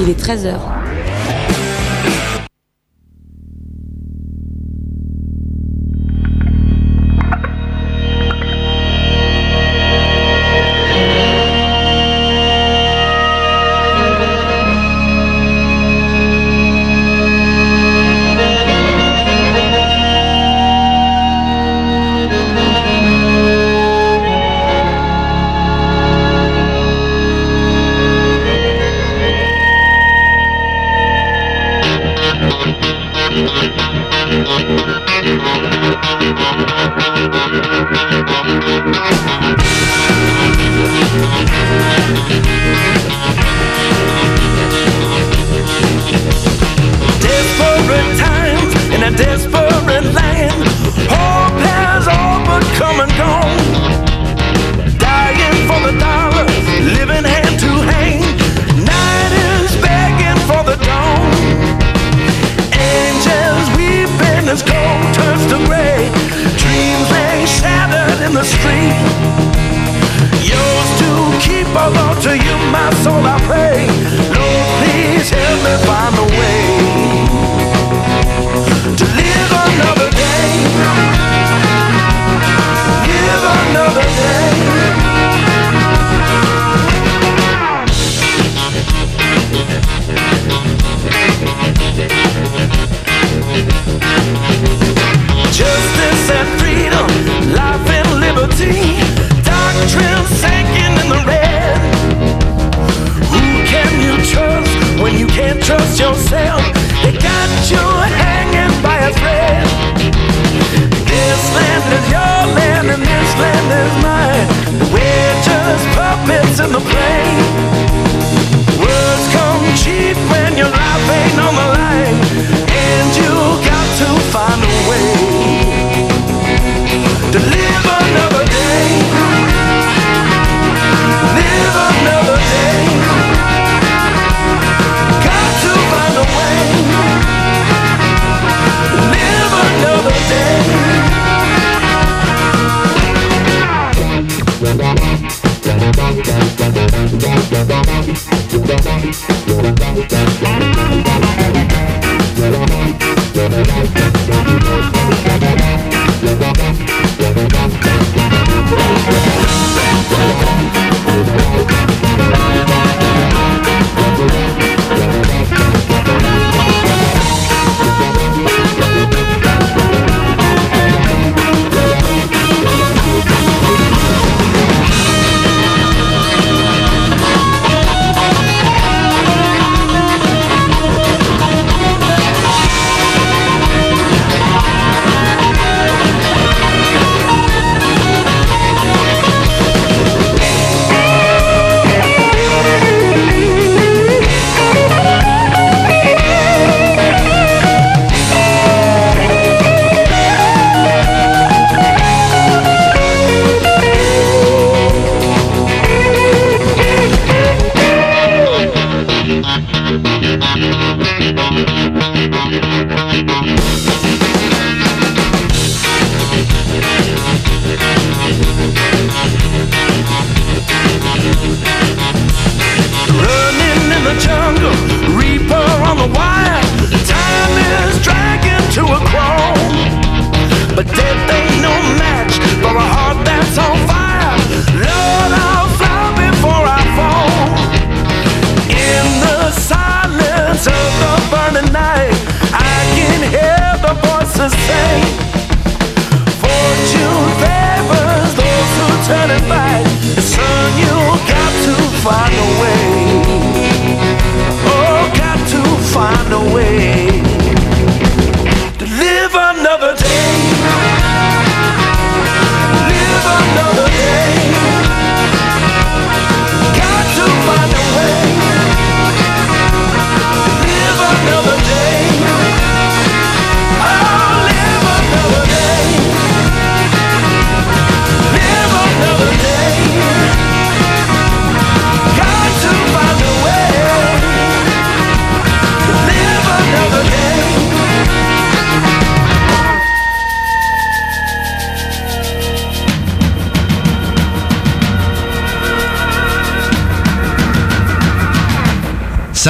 Il est 13h. Desperate times in a desperate land. Hope has all but come and gone. Dying for the dollar, living hand to hand. Night is begging for the dawn. Angels weeping as gold turns to gray. Dreams lay shattered in the street. Yours to keep, oh Lord, to you my soul I pray. Lord, please help me find a way to live another day. Live another day. Justice and freedom, life and liberty. Doctrine sinking in the red. Who can you trust when you can't trust yourself? They got you hanging by a thread. This land is your land and this land is mine. We're just puppets in the play. Words come cheap when your life ain't on the line. And you got to find a way to live another day. Live another day. Got to find a way. Live another day. Running in the jungle, reaper on the wire. Time is dragging to a crawl, but death ain't no match for a heart that's on fire. Lord, I'll fly before I fall. In the silence of the burning night, I can hear the voices say, fortune favors those who turn and fight. Son, you got to find a way. Oh, got to find a way to live another day. Live another day. Got to find a way to live another day. Oh, live another day. Live another day. Got to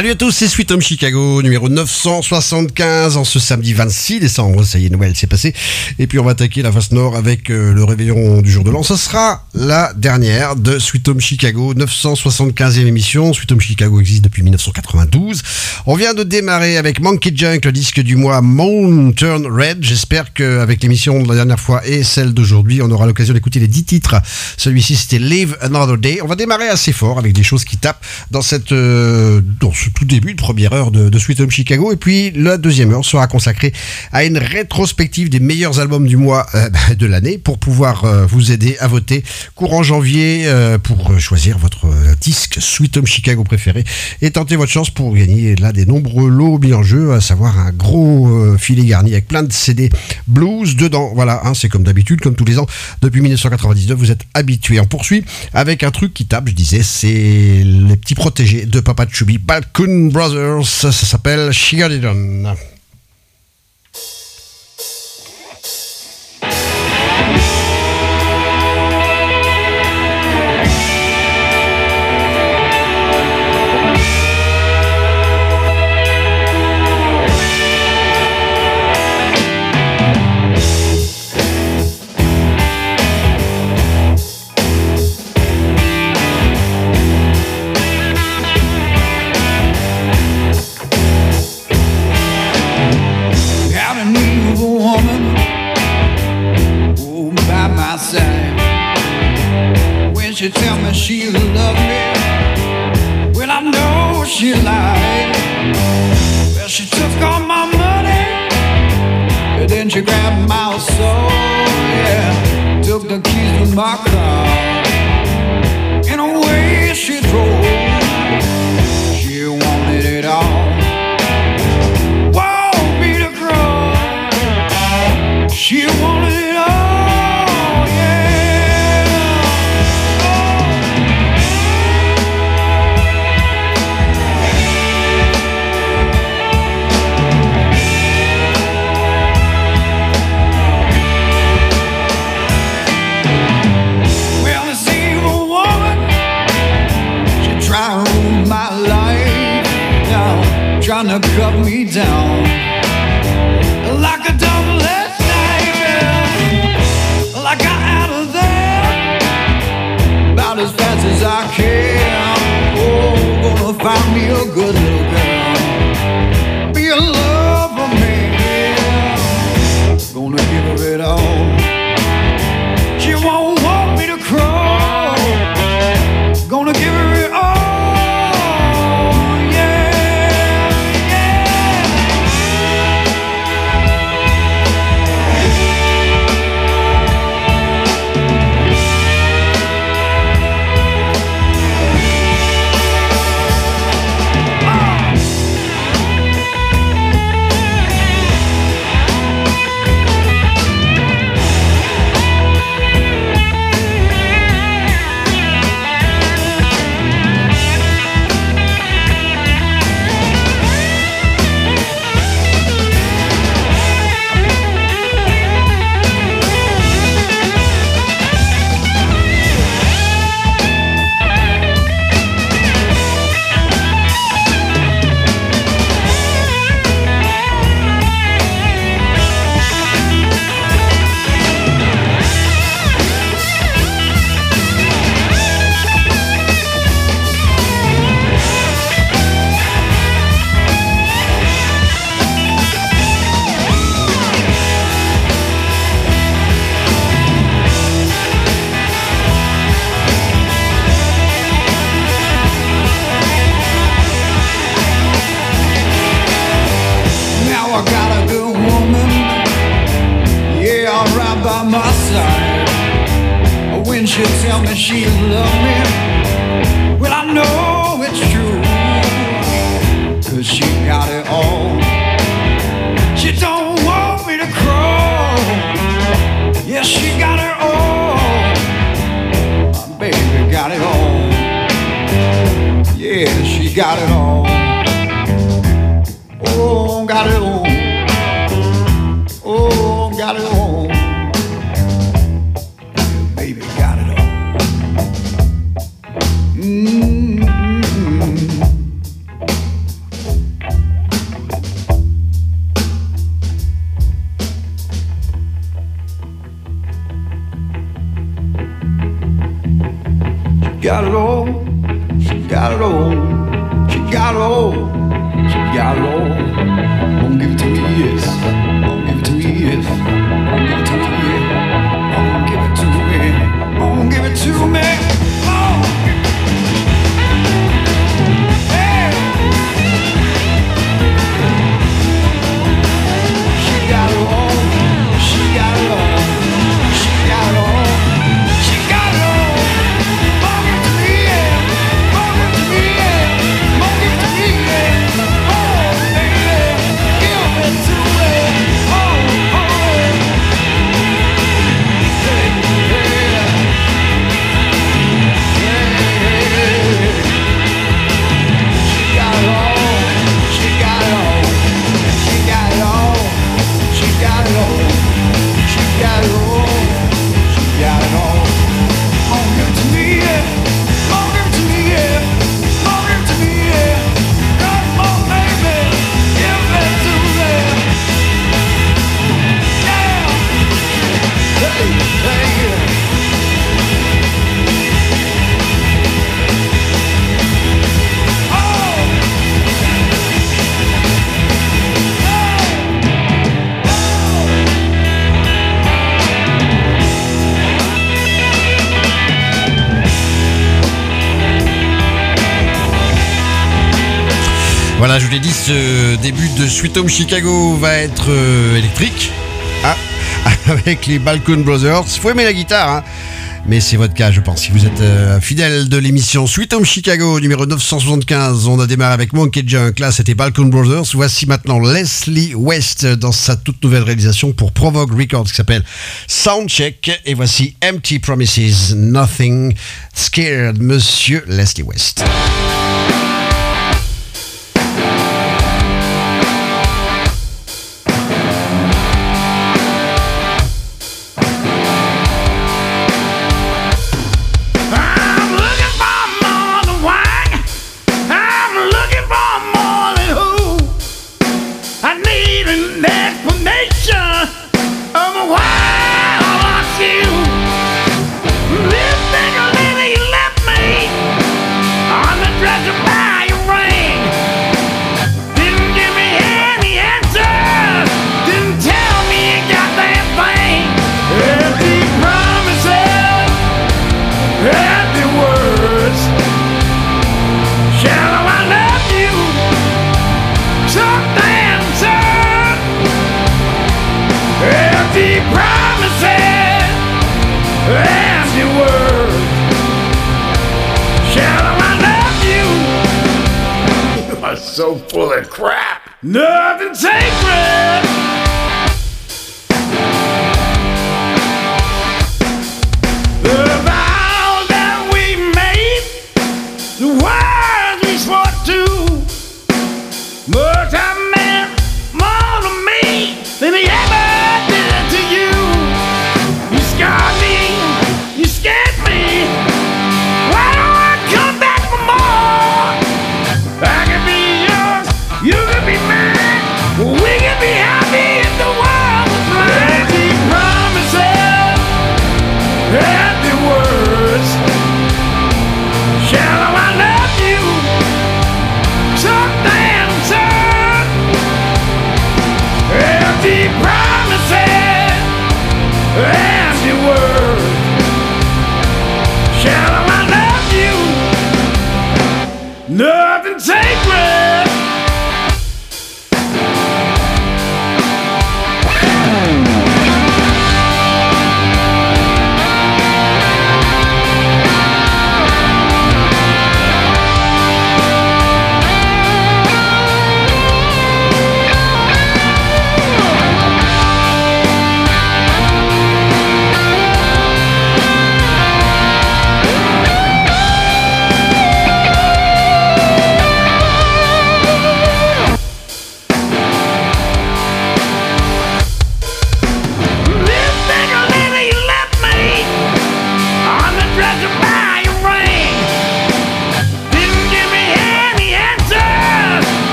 Salut à tous, c'est Sweet Home Chicago, numéro 975 en ce samedi 26 décembre. Ça y est, Noël c'est passé. Et puis on va attaquer la face nord avec le réveillon du jour de l'an. Ce sera la dernière de Sweet Home Chicago, 975e émission. Sweet Home Chicago existe depuis 1992. On vient de démarrer avec Monkey Junk, le disque du mois Mountain Red. J'espère qu'avec l'émission de la dernière fois et celle d'aujourd'hui, on aura l'occasion d'écouter les 10 titres. Celui-ci c'était Live Another Day. On va démarrer assez fort avec des choses qui tapent dans ce tout début de première heure de Sweet Home Chicago. Et puis la deuxième heure sera consacrée à une rétrospective des meilleurs albums du mois de l'année pour pouvoir vous aider à voter courant janvier pour choisir votre disque Sweet Home Chicago préféré et tenter votre chance pour gagner l'un des nombreux lots mis en jeu, à savoir un gros filet garni avec plein de CD blues dedans. Voilà, c'est comme d'habitude, comme tous les ans depuis 1999, vous êtes habitués. On poursuit avec un truc qui tape, je disais, c'est les petits protégés de Papa Chubby, Balcoon Brothers, ça s'appelle She Got It On. She tell me she loved me when I know she lied. Well, she took all my money, and then she grabbed my soul. Yeah, took the keys to my car, and away she drove. She wanted it all. Want me to cry? She wanted it all. Trying to cut me down like a double-edged knife. Well, I got out of there about as fast as I can. Oh, gonna find me a good little girl, be a love for me, gonna give her it all. She won't want me to crawl, gonna give her it all. She tell me she loved me, well I know it's true, 'cause she got it all. She don't want me to crawl, yeah she got it all. My baby got it all, yeah she got it all. Oh, got it all, oh, got it all. got old. She got old. Won't give it to me, yes. Won't give it to me, yes. Won't give it to me, yes. Won't give it to me. Won't give it to me. Oh. Hey. She got it all. She got it all. She got it all. She got it all. Won't give it to me, yeah. Won't give it to me, yeah. Won't give it to me, yeah. Oh, baby, give it to me. Oh, oh, hey, hey, hey. She got it all. She got it all. She got it all. She got it all. She got it all. She got it all. Won't give it to me, yeah. Won't give it to me, yeah. Won't give it to me, yeah. Come on, baby, give it to me. Yeah. Hey, hey, yeah. Oh. Voilà, je vous l'ai dit, ce début de Sweet Home Chicago va être électrique. Ah, avec les Balkan Brothers. Faut aimer la guitare, hein. Mais c'est votre cas, je pense. Si vous êtes fidèle de l'émission Sweet Home Chicago, numéro 975, on a démarré avec Monkey Junk. Là, c'était Balkan Brothers. Voici maintenant Leslie West dans sa toute nouvelle réalisation pour Provogue Records qui s'appelle Soundcheck. Et voici Empty Promises, Nothing Scared, Monsieur Leslie West. I'm looking for more than wine. I'm looking for more than who. I need an explanation of why I lost you. This single lady you left me on the dresser by your ring. Didn't give me any answers. Didn't tell me a goddamn thing. Empty promises. Empty words. Shallow, I love you. So damn certain. Empty promises. Empty words. Shallow, I love you. You are so full of crap. Nothing sacred. The vows that we made, the words we swore to, must have meant more to me than they ever did to you. You scarred me, you scared me. Why don't I come back for more? I can be yours, you can be mine. We can be happy if the world was mine. Empty promises, empty words. Shallow, I love you. So damn certain. Empty promises, empty words. Shallow, I love you. Nothing sacred.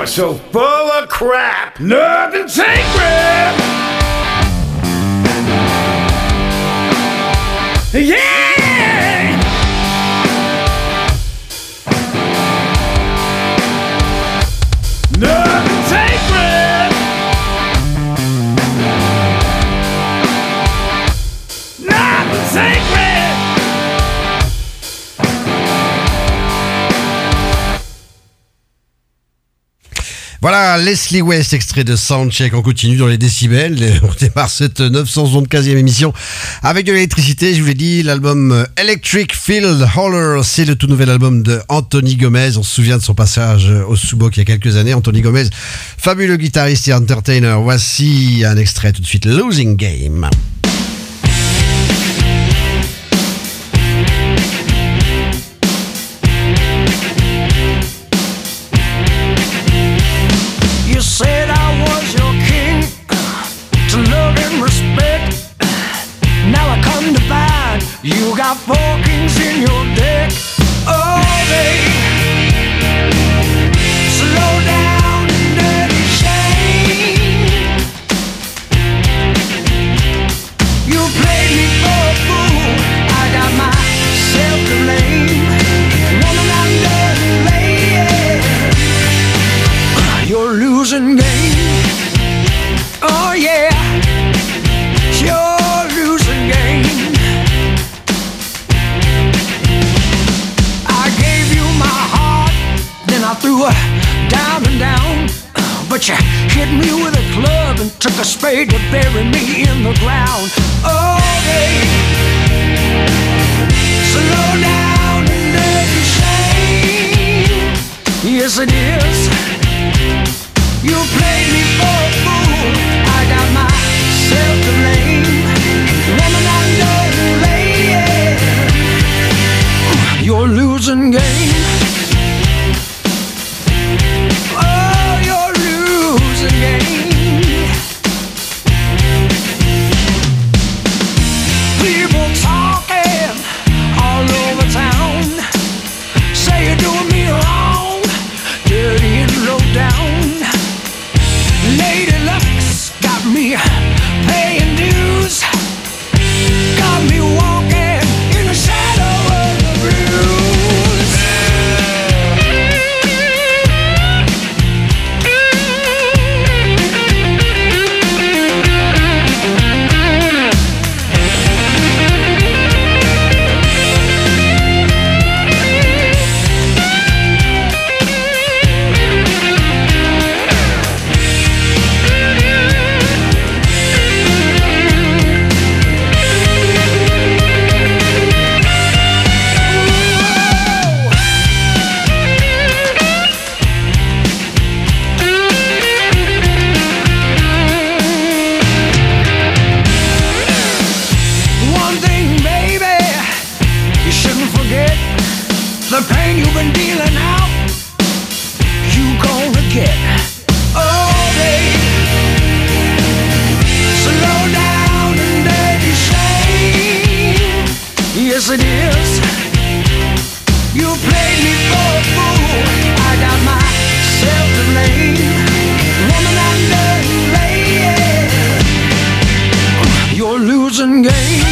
so full of crap. Nothing sacred. Yeah! Nothing sacred. Nothing sacred. Voilà, Leslie West, extrait de Soundcheck. On continue dans les décibels. On démarre cette 975e émission avec de l'électricité. Je vous l'ai dit, l'album Electric Field Holler, c'est le tout nouvel album de Anthony Gomez. On se souvient de son passage au Subok il y a quelques années. Anthony Gomez, fabuleux guitariste et entertainer. Voici un extrait tout de suite, Losing Game. You said I was your king, to love and respect. Now I come to find you got 4 kings in your deck. Oh, babe, slow down and dirty shame. You played me for a fool, I got myself to blame. Woman, I'm done laying. You're losing game. Oh yeah, you're losing game. I gave you my heart, then I threw her down and down. But you hit me with a club and took a spade to bury me in the ground. Oh babe, slow down and dirty shame. Yes it is. You played me for a fool, I got myself to blame. Woman, I'm done laying. You're losing game. Oh, you're losing game. People talking all over town, say you're doing me wrong, dirty and low down. Lady Luck's got me paying dues, got me walking in the shadow of the blues. The pain you've been dealing out, you gonna get. Oh, babe, slow down and dirty shame. Yes, it is. You played me for a fool, I got myself to blame. Woman, I'm done laying. You're losing game.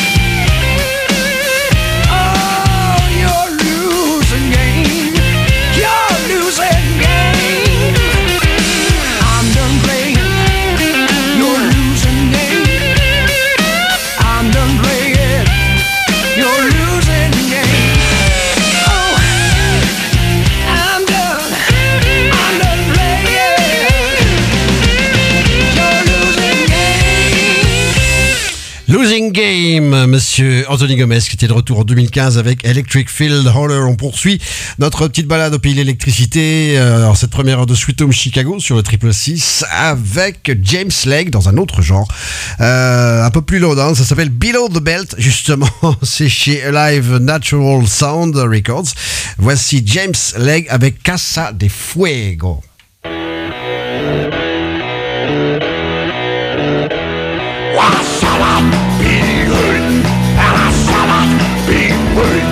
Losing Game, monsieur Anthony Gomez, qui était de retour en 2015 avec Electric Field Holler. On poursuit notre petite balade au pays de l'électricité. Alors, cette première heure de Sweet Home Chicago sur le 666 avec James Legg dans un autre genre. Un peu plus low down, ça s'appelle Below the Belt, justement. C'est chez Alive Natural Sound Records. Voici James Legg avec Casa de Fuego.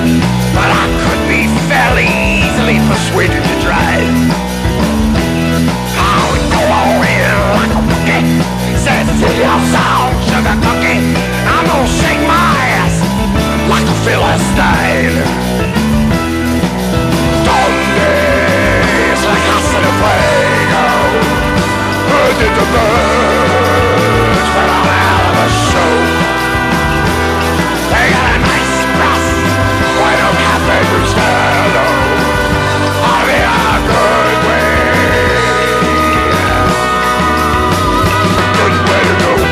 But I could be fairly easily persuaded to drive. with a cookie. I'm gonna shake my ass like a Philistine. Donde es la casa de fuego? Where did the birds put on a hell of a show? They got a nice brass, bueno cafe Brustelo. Ought to be a good way. Good way to go.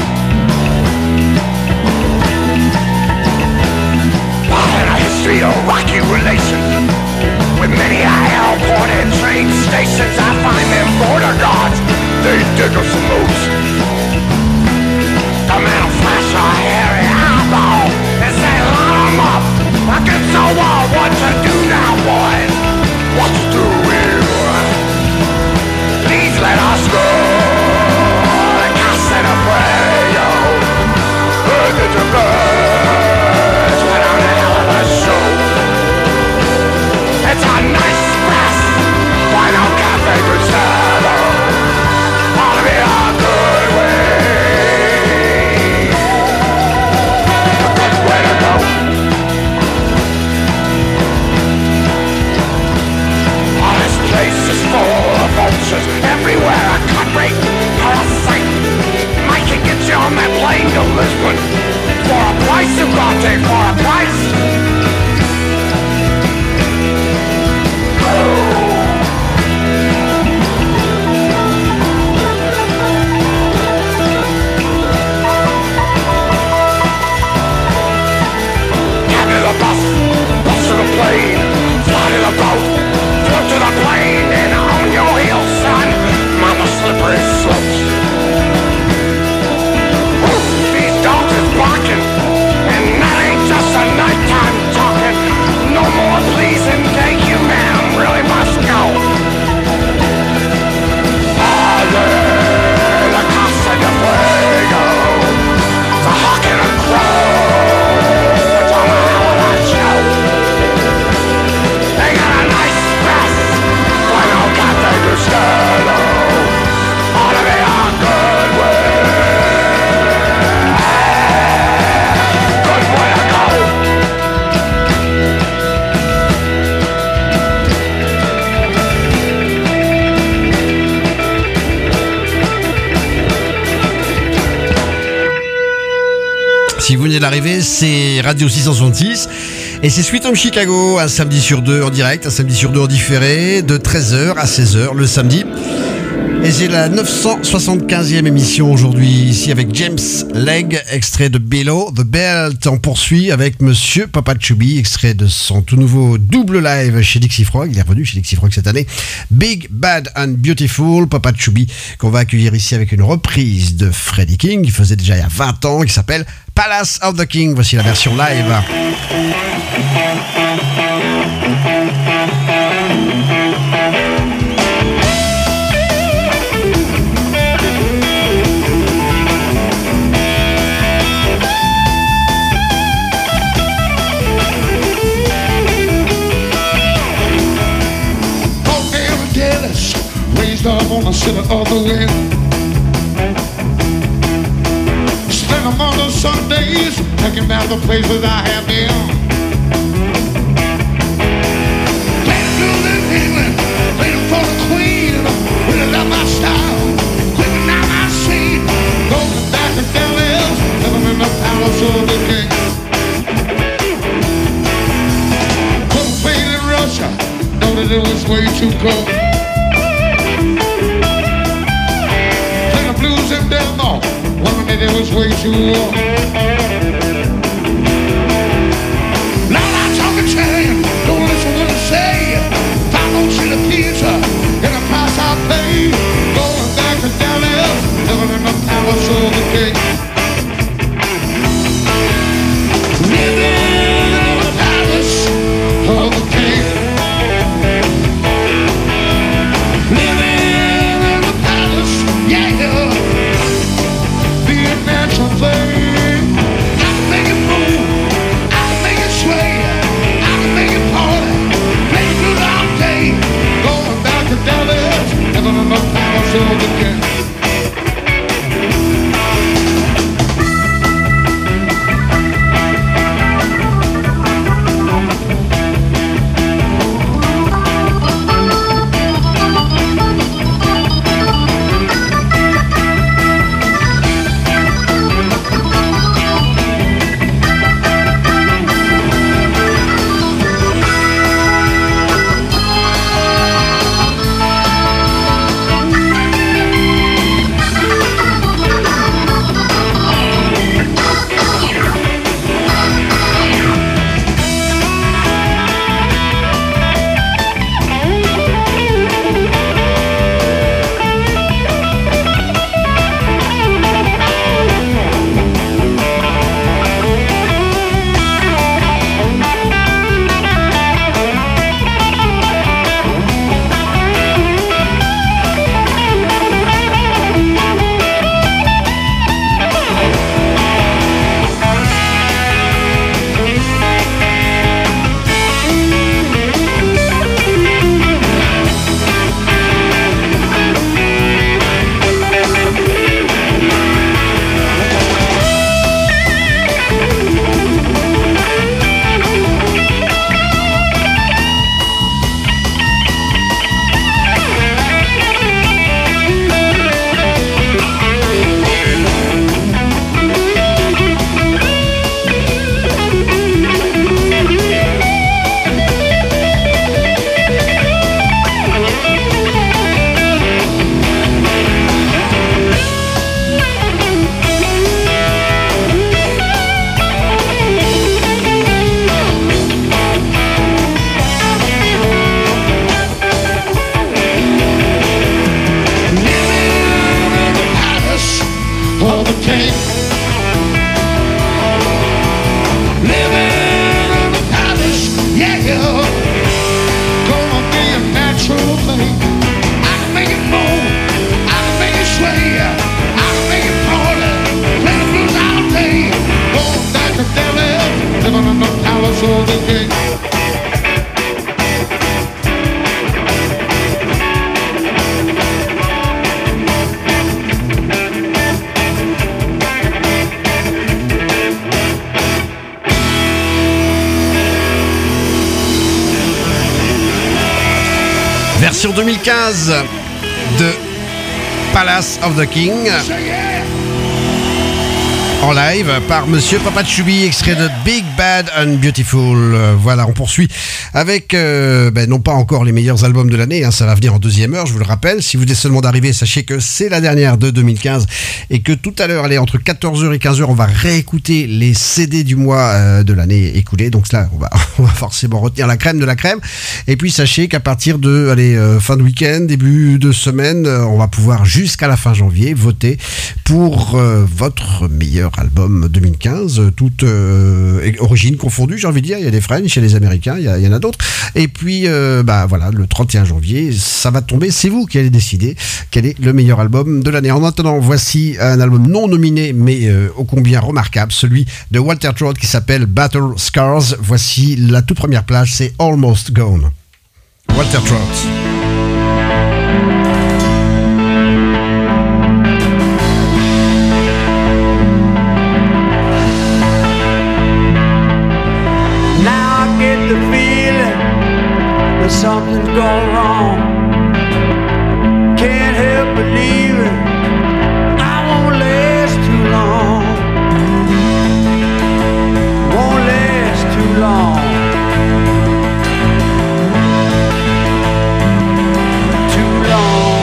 In a history of rocky relations with many airport and train stations, I find them border guards, they dig us the most. The men will flash a hairy eyeball and say, line 'em up against the wall. What to do now, boys? What to do here? Please let us go. The Casa de Fuego. Heard that the birds went on a hell of a show. It's a nice brass, bueno cafe Brustelo. Ought to be a good way. A good way to go. Oh, this place is full of vultures everywhere. A cut rate, parasite. Mike can get you on that plane to Lisbon for a price, Ugarte, for a price. Bus to the plane, fly to the boat, float to the plane, and on your heels, son, mama slippery slopes. Ooh, these dogs is barking, and that ain't just a nighttime talking. No more please and thank you, ma'am, really must go. La Casa de Fuego, the hawk and a crow. Ought to be a good way. Good way to go. Si vous venez d'arriver, c'est Radio 666 et c'est Sweet Home Chicago, un samedi sur deux en direct, un samedi sur deux en différé, de 13h à 16h le samedi. Et c'est la 975e émission aujourd'hui, ici avec James Legg, extrait de Below the Belt. On poursuit avec Monsieur Papa Chubby, extrait de son tout nouveau double live chez Dixie Frog. Il est revenu chez Dixie Frog cette année. Big, Bad and Beautiful, Papa Chubby, qu'on va accueillir ici avec une reprise de Freddie King, qui faisait déjà il y a 20 ans, qui s'appelle Palace of the King. Voici la version live. Up on the center of the wind. Spend among those Sundays thinking about the places I have been. Playing blues in England, playing for the Queen. Really love my style, quick now I see. Going back to Dallas, living in the palace of the king. Couldn't play in Russia, know that it was way too cold. Blues in Denmark, women that it was way too warm. Now I talk Italian, don't listen what I say. If I don't see the pizza, and the price I pay. Going back to Dallas, living in the palace of the king. Living in the palace of the king. Living in the palace, yeah. Living in the palace of the king. the king. Living in the palace, yeah, gonna be a natural thing. I can make it move, I can make it sway, I can make it party, play the blues all day. Going back to Dallas, living in the palace of the king. Version 2015 de Palace of the King en live par Monsieur Papa Chubby, extrait de Big Bad and Beautiful. Voilà, on poursuit avec non pas encore les meilleurs albums de l'année, ça va venir en deuxième heure, je vous le rappelle. Si vous venez seulement d'arriver, sachez que c'est la dernière de 2015 et que tout à l'heure, allez, entre 14h et 15h, on va réécouter les CD du mois de l'année écoulée. Donc là, on va forcément retenir la crème de la crème. Et puis sachez qu'à partir de fin de week-end, début de semaine, on va pouvoir jusqu'à la fin janvier voter pour votre meilleur album 2015, toute origine confondue, j'ai envie de dire. Il y a des French, il y a des Américains, il y en a d'autres. Et puis, voilà, le 31 janvier, ça va tomber. C'est vous qui allez décider quel est le meilleur album de l'année. En attendant, voici un album non nominé, mais ô combien remarquable, celui de Walter Trout qui s'appelle Battle Scars. Voici la toute première plage, c'est Almost Gone. Walter Trout. Something's gone wrong. Can't help believing I won't last too long. Won't last too long. Too long.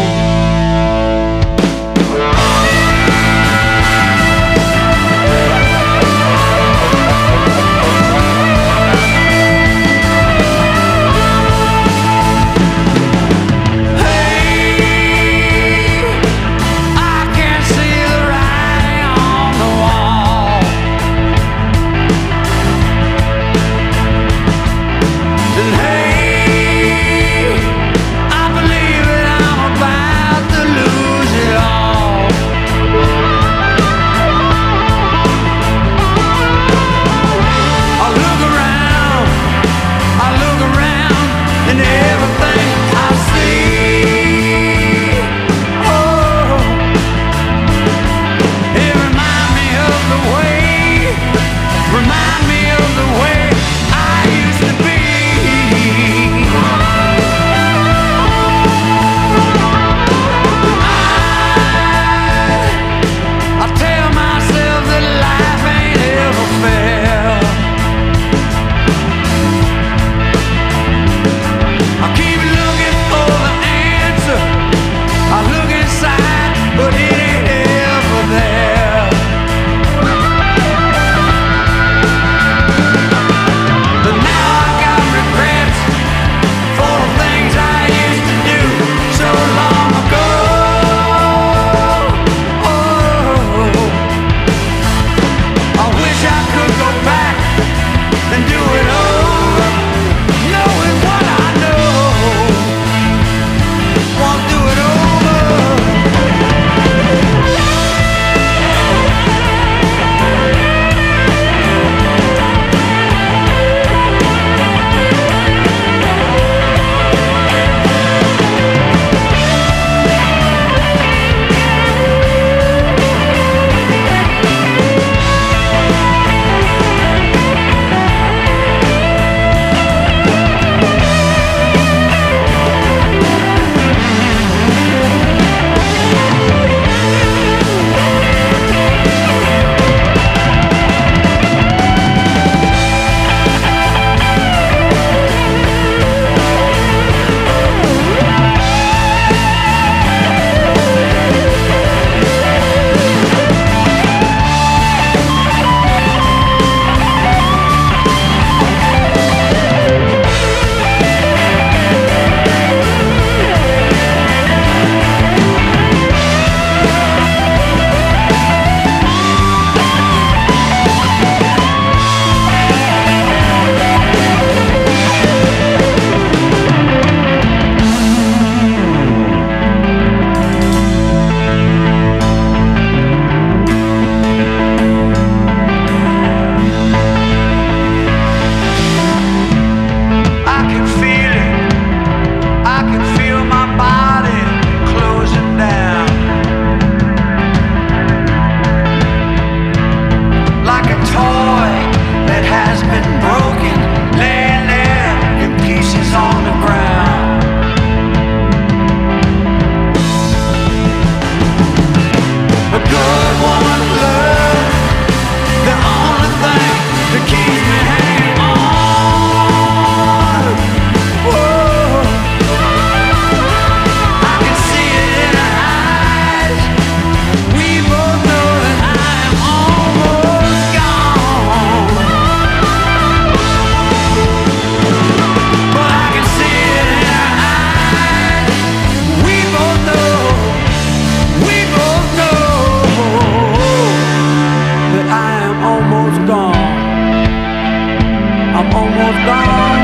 almost gone. I'm almost gone.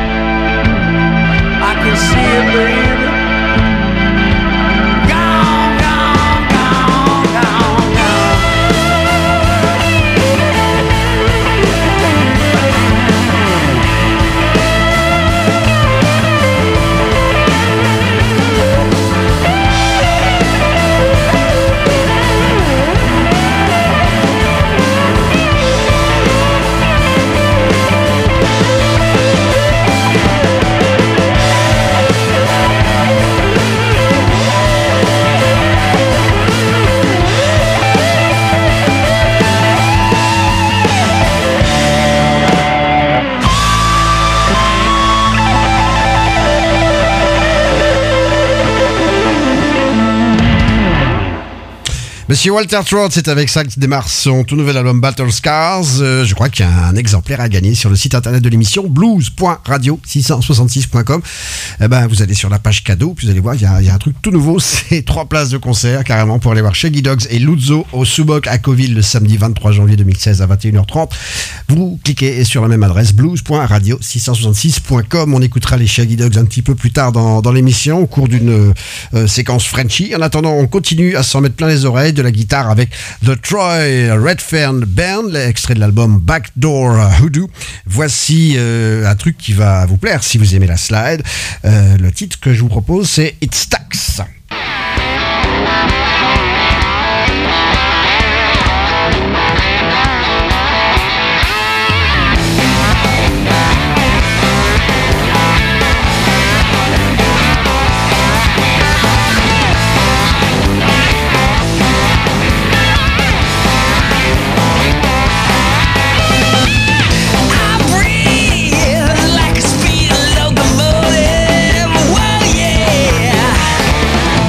I can see it, baby. Gone, gone, gone, gone, gone. Monsieur Walter Trout, c'est avec ça qu'il démarre son tout nouvel album Battle Scars. Je crois qu'il y a un exemplaire à gagner sur le site internet de l'émission blues.radio666.com. Eh ben, vous allez sur la page cadeau, puis vous allez voir, il y a un truc tout nouveau. C'est 3 places de concert carrément pour aller voir Shaggy Dogs et Luzo au Subok à Coville le samedi 23 janvier 2016 à 21h30. Vous cliquez sur la même adresse blues.radio666.com. On écoutera les Shaggy Dogs un petit peu plus tard dans l'émission au cours d'une séquence Frenchy. En attendant, on continue à s'en mettre plein les oreilles de la guitare avec The Troy Redfern Band, l'extrait de l'album Backdoor Hoodoo. Voici un truc qui va vous plaire si vous aimez la slide. Le titre que je vous propose, c'est It Stacks. Like a speed locomotive, whoa yeah.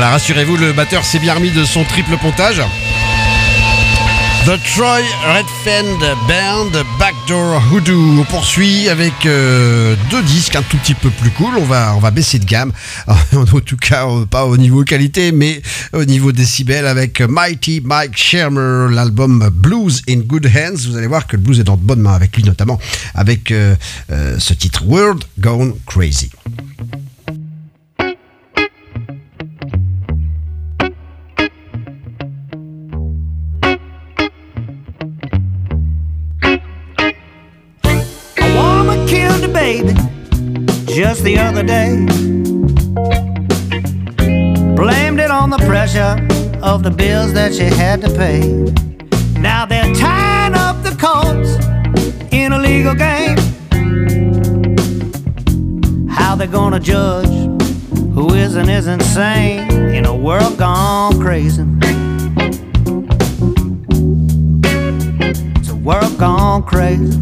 Voilà, rassurez-vous, le batteur s'est bien remis de son triple pontage. The Troy Redfern Band, Backdoor Hoodoo. On poursuit avec deux disques un tout petit peu plus cool. On va baisser de gamme. En tout cas, pas au niveau qualité, mais au niveau décibels avec Mighty Mike Shermer, l'album Blues in Good Hands. Vous allez voir que le blues est dans de bonnes mains avec lui, notamment avec ce titre World Gone Crazy. Just the other day, blamed it on the pressure of the bills that she had to pay. Now they're tying up the courts in a legal game. How they gonna judge who is and isn't sane in a world gone crazy? It's a world gone crazy.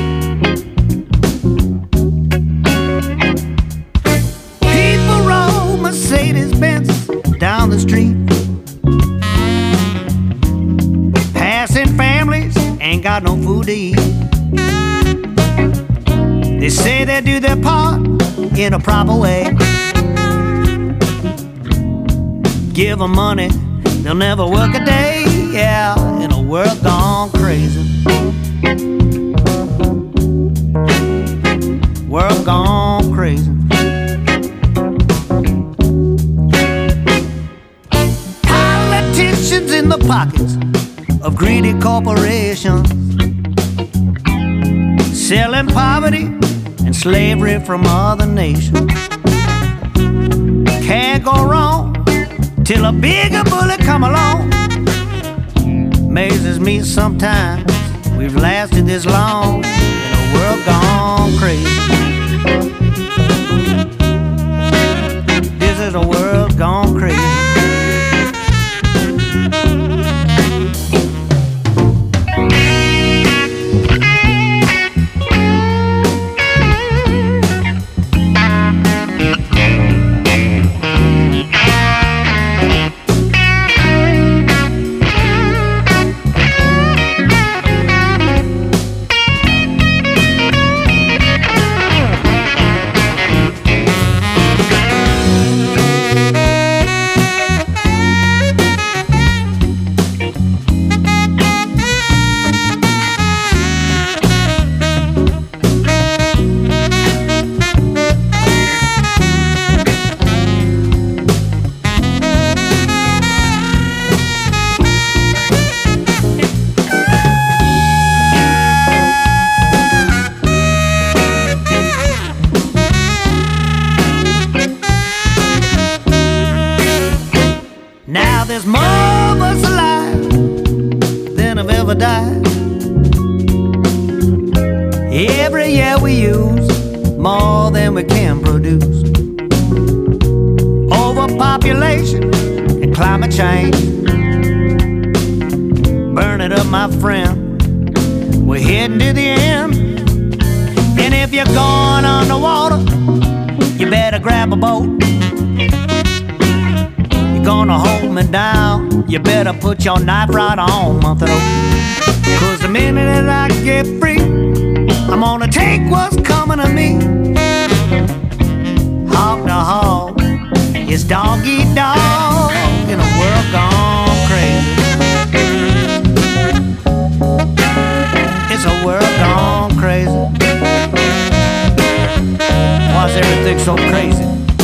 Mercedes-Benz down the street, passing families, ain't got no food to eat. They say they do their part in a proper way. Give them money, they'll never work a day. Yeah, in a world gone crazy. World gone crazy. In the pockets of greedy corporations, selling poverty and slavery from other nations. Can't go wrong till a bigger bullet come along. Amazes me sometimes we've lasted this long in a world gone crazy. This is a world gone crazy. Every year we use more than we can produce. Overpopulation and climate change burn it up, my friend. We're heading to the end. And if you're going underwater, you better grab a boat. You're gonna hold me down, you better put your knife right on my throat. 'Cause the minute that I get free, I'm gonna take what's coming to me. Hog to hog, it's dog eat dog in a world gone crazy. It's a world gone crazy. Why's everything so crazy?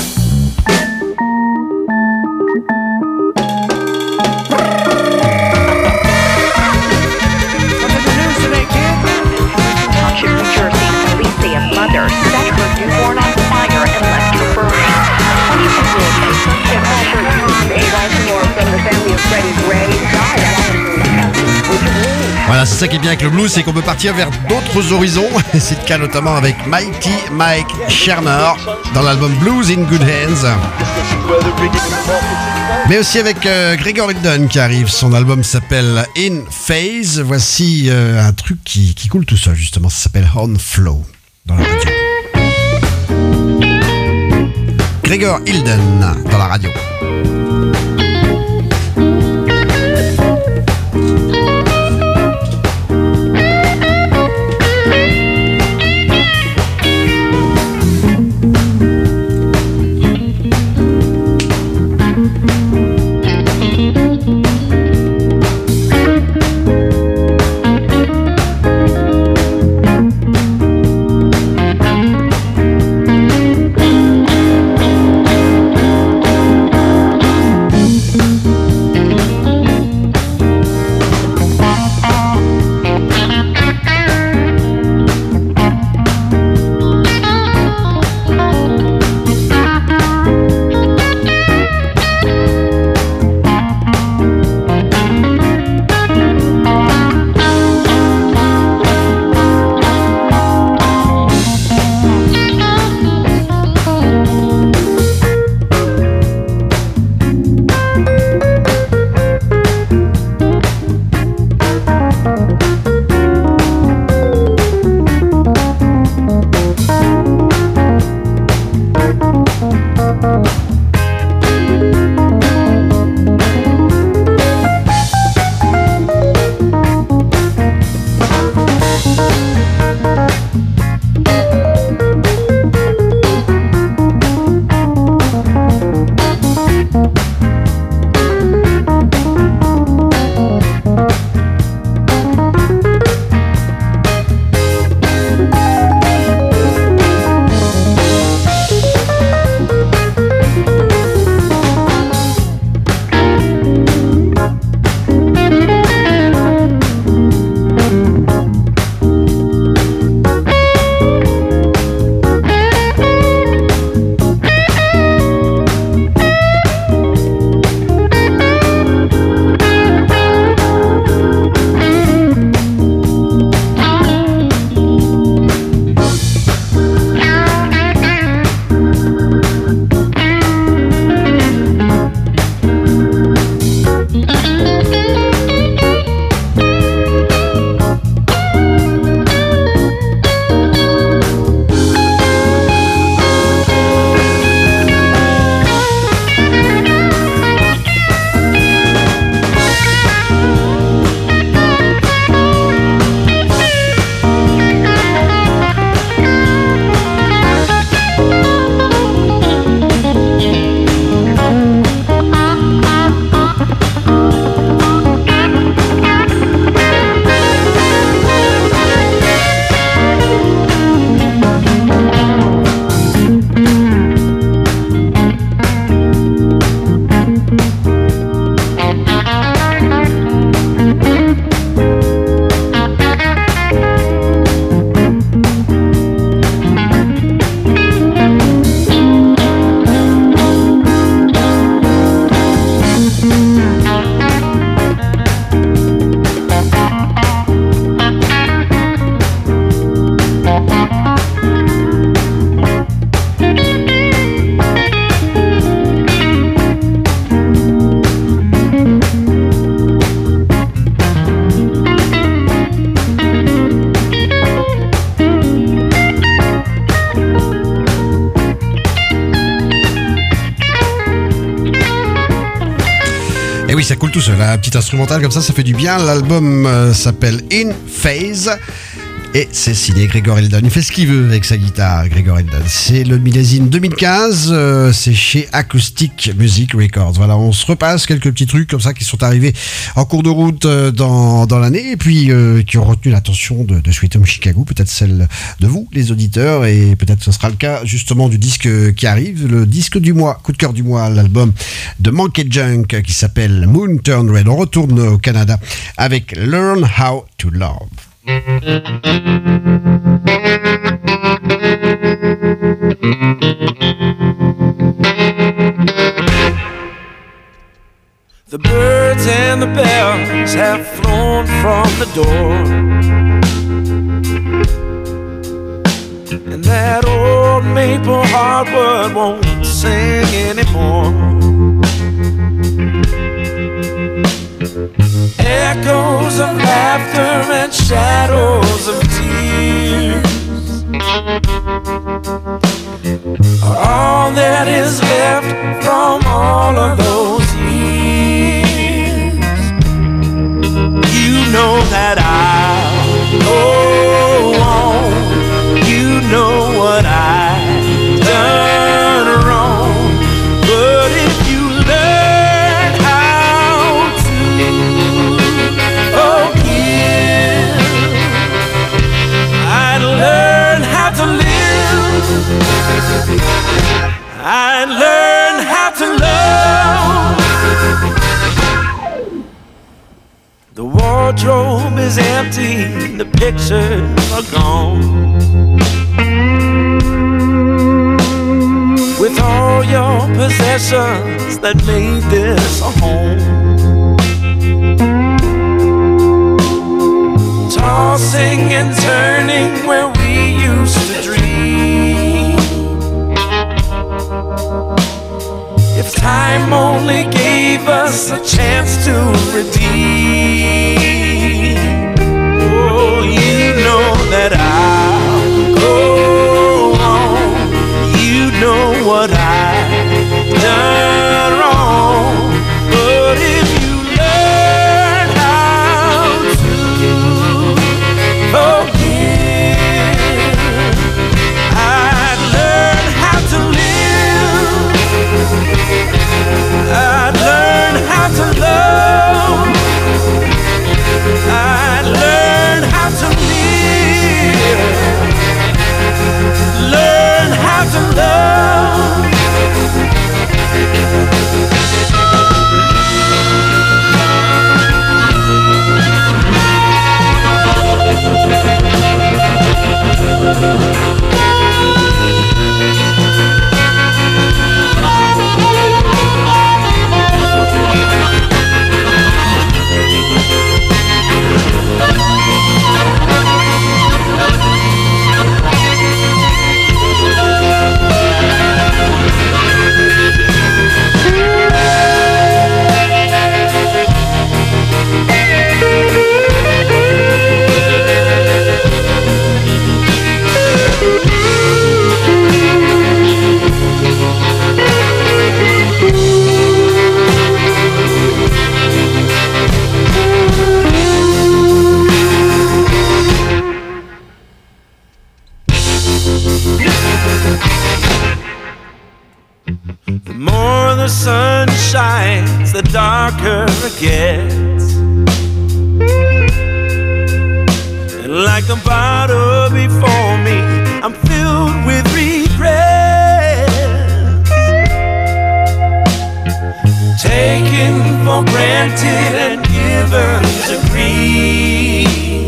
Voilà, c'est ça qui est bien avec le blues, c'est qu'on peut partir vers d'autres horizons. Et c'est le cas notamment avec Mighty Mike Shermer dans l'album Blues in Good Hands. Mais aussi avec Gregor Hilden qui arrive. Son album s'appelle In Phase. Voici un truc qui coule tout seul, justement. Ça s'appelle On Flow dans la radio. Gregor Hilden dans la radio. Et oui, ça coule tout seul, un petit instrumental comme ça fait du bien. L'album s'appelle In Phase. Et c'est signé Gregor Eldon. Il fait ce qu'il veut avec sa guitare, Gregor Eldon. C'est le millésime 2015. C'est chez Acoustic Music Records. Voilà, on se repasse quelques petits trucs comme ça qui sont arrivés en cours de route dans l'année et puis qui ont retenu l'attention de Sweet Home Chicago. Peut-être celle de vous, les auditeurs, et peut-être ce sera le cas justement du disque qui arrive. Le disque du mois, coup de cœur du mois, l'album de Monkey Junk qui s'appelle Moon Turn Red. On retourne au Canada avec Learn How to Love. The birds and the bells have flown from the door, and that old maple hardwood won't sing anymore. Echoes of laughter and shadows of tears are all that is left from all of those wardrobe is empty, the pictures are gone. With all your possessions that made this a home, tossing and turning where we used to dream. If time only gave us a chance to redeem, oh, you know that I'll go on. You know what I've done wrong. But if you learn how to forgive, I'd learn how to live. I'd learn how to love. I'd learn how to live. Learn how to love. The more the sun shines, the darker it gets. And like the bottle before me, I'm filled with regrets, taken for granted and given to grief.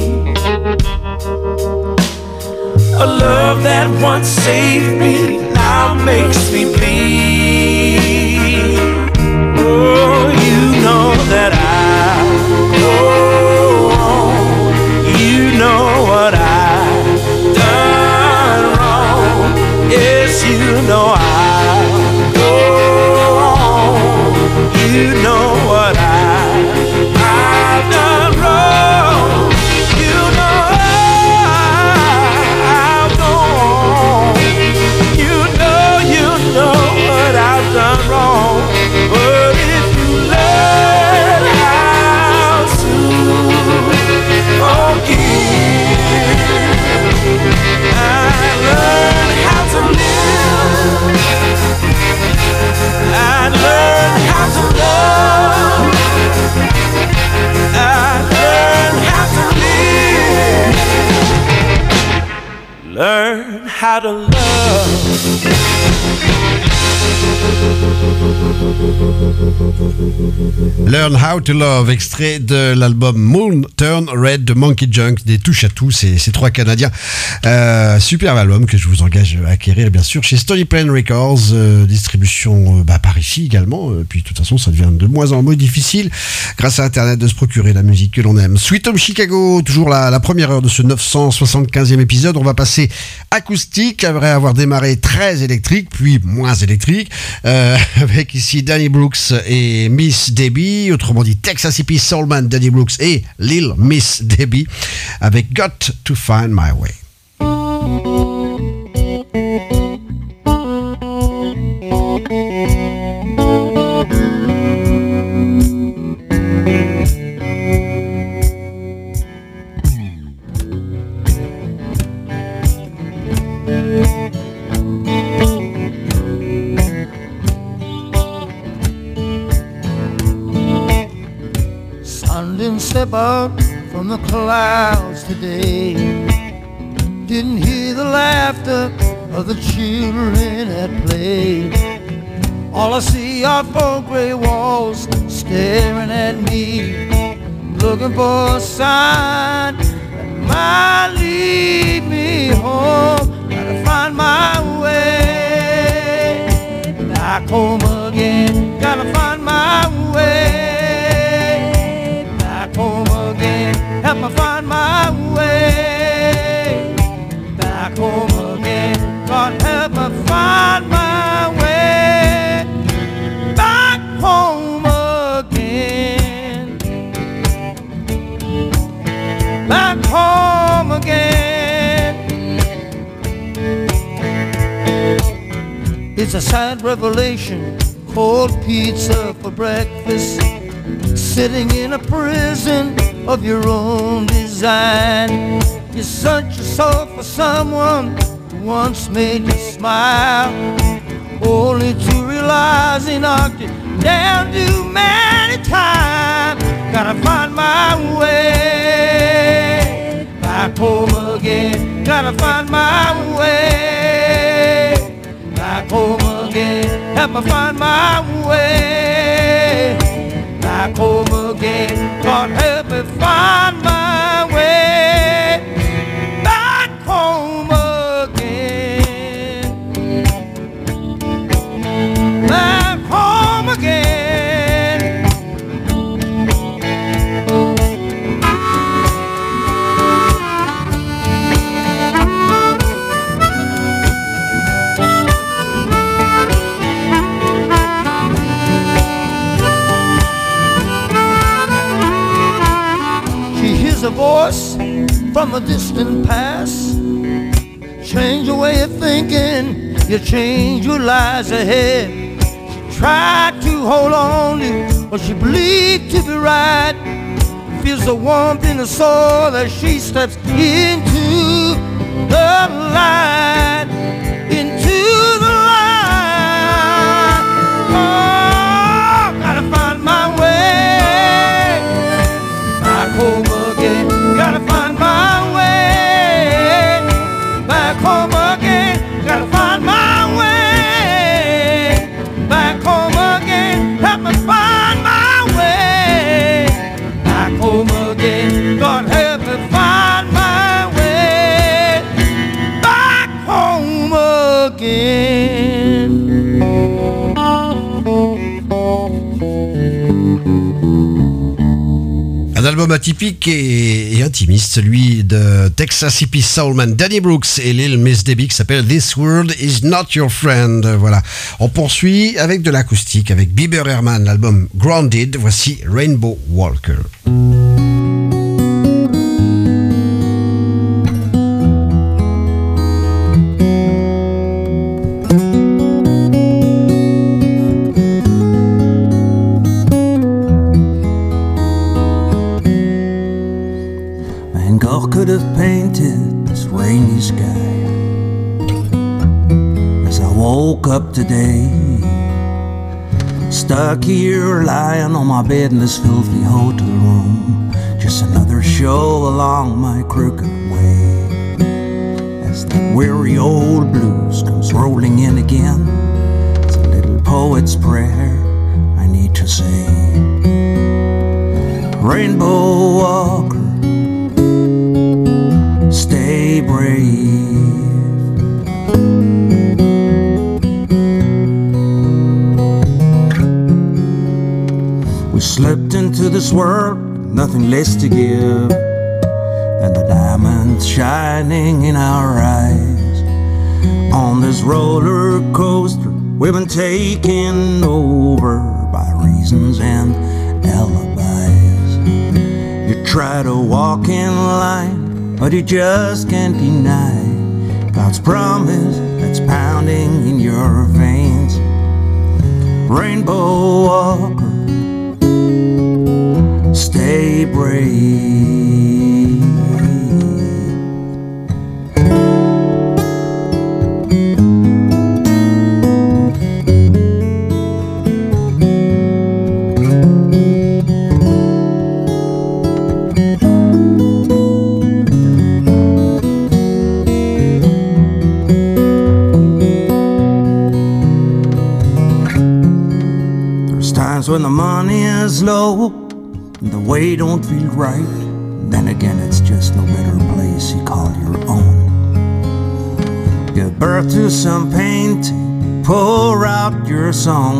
A love that once saved me now makes me bleed. Oh, you know that I'll go on. You know what I've done wrong. Yes, you know I'll go on. You know what I've done wrong. You know I'll go on. You know what I've done wrong. But if you learn how to forgive, I learn how to live. I learn how to love. I learn how to live. Learn how to love. Learn How to Love, extrait de l'album Moon Turn Red de Monkey Junk, des touches à tout, ces trois Canadiens. Superbe album que je vous engage à acquérir bien sûr chez Stony Plain Records, distribution par ici également. Puis de toute façon ça devient de moins en moins difficile grâce à internet de se procurer la musique que l'on aime. Sweet Home Chicago, toujours la première heure de ce 975e épisode. On va passer acoustique après avoir démarré très électrique puis moins électrique, avec ici Danny Brooks et Miss Debbie, autrement dit Texas Hippie Soulman Danny Brooks et Lil Miss Debbie avec Got to Find My Way. Step out from the clouds today. Didn't hear the laughter of the children at play. All I see are 4 gray walls staring at me. looking for a sign that might lead me home. Gotta find my way back home again. Gotta find my way back home again. Help me find my way back home again. God help me find my way back home again. Back home again. It's a sad revelation. Cold pizza for breakfast. Sitting in a prison of your own design. You search your soul for someone who once made you smile, only to realize he knocked you down too many times. Gotta find my way back home again. Gotta find my way back home again. Help me find my way back home again. God help me find my way back home again. Back home again. A voice from a distant past. Change your way of thinking, you change your lies ahead. She tried to hold on to what she believed to be right. Feels the warmth in her soul as she steps into the light. Into the light. Oh, gotta find my way back home again. Gotta find my way back home again. Gotta find my way back home again. Help me find my way back home again. God help me find my way back home again. Un album atypique et intimiste, celui de Texas Hippie Soulman Danny Brooks et Lil Miss Debbie, qui s'appelle This World Is Not Your Friend. Voilà. On poursuit avec de l'acoustique, avec Bieber Herman, l'album Grounded. Voici Rainbow Walker. Could have painted this rainy sky as I woke up today, stuck here lying on my bed in this filthy hotel room, just another show along my crooked way, as that weary old blues comes rolling in again. It's a little poet's prayer I need to say. Rainbow Walker, stay brave. We slipped into this world, nothing less to give than the diamonds shining in our eyes. On this roller coaster, we've been taken over by reasons and alibis. You try to walk in line, but you just can't deny God's promise that's pounding in your veins. Rainbow Walker, stay brave. When the money is low, the way don't feel right. Then again, it's just no better place you call your own. Give birth to some painting, pour out your song.